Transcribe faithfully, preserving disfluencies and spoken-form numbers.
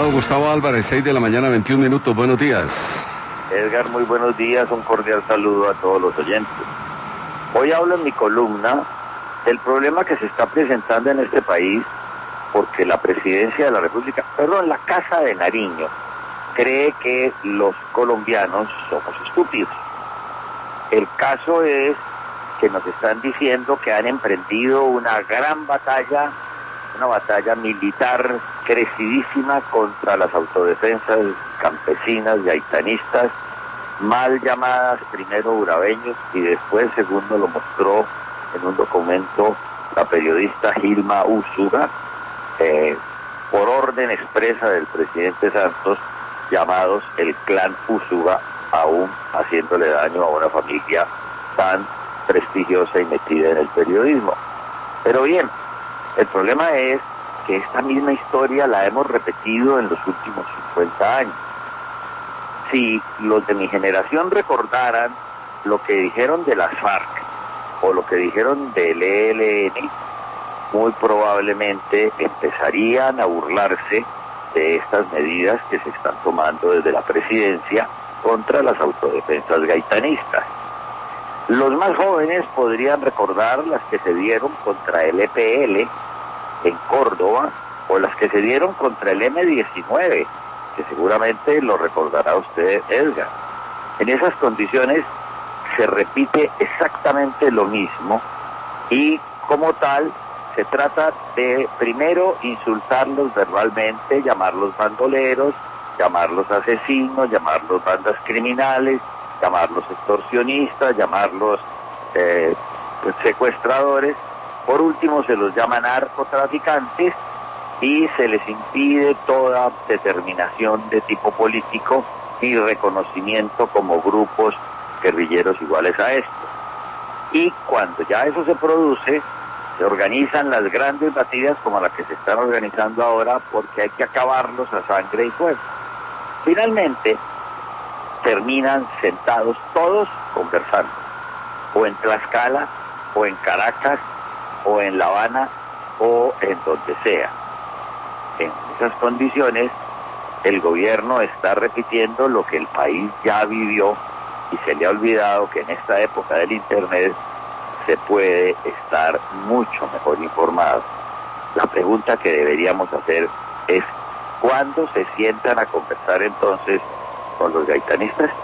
Abogado Gustavo Álvarez, seis de la mañana, veintiún minutos. Buenos días. Edgar, muy buenos días. Un cordial saludo a todos los oyentes. Hoy hablo en mi columna del problema que se está presentando en este país porque la Presidencia de la República, perdón, la Casa de Nariño, cree que los colombianos somos estúpidos. El caso es que nos están diciendo que han emprendido una gran batalla, una batalla militar crecidísima contra las autodefensas campesinas y haitanistas, mal llamadas primero urabeños y después, segundo lo mostró en un documento la periodista Gilma Úsuga, eh, por orden expresa del presidente Santos, llamados el clan Úsuga, aún haciéndole daño a una familia tan prestigiosa y metida en el periodismo. Pero bien, el problema es que esta misma historia la hemos repetido en los últimos cincuenta años. Si los de mi generación recordaran lo que dijeron de las FARC o lo que dijeron del E L N, muy probablemente empezarían a burlarse de estas medidas que se están tomando desde la presidencia contra las autodefensas gaitanistas. Los más jóvenes podrían recordar las que se dieron contra el E P L en Córdoba o las que se dieron contra el eme diecinueve, que seguramente lo recordará usted, Edgar. En esas condiciones se repite exactamente lo mismo y como tal se trata de primero insultarlos verbalmente, llamarlos bandoleros, llamarlos asesinos, llamarlos bandas criminales, llamarlos extorsionistas, llamarlos eh, secuestradores. Por último se los llama narcotraficantes y se les impide toda determinación de tipo político y reconocimiento como grupos guerrilleros iguales a estos. Y cuando ya eso se produce, se organizan las grandes batidas como las que se están organizando ahora porque hay que acabarlos a sangre y fuego. Finalmente, terminan sentados todos conversando, o en Tlaxcala, o en Caracas, o en La Habana, o en donde sea. En esas condiciones, el gobierno está repitiendo lo que el país ya vivió y se le ha olvidado que en esta época del Internet se puede estar mucho mejor informado. La pregunta que deberíamos hacer es, ¿cuándo se sientan a conversar entonces con los gaitanistas?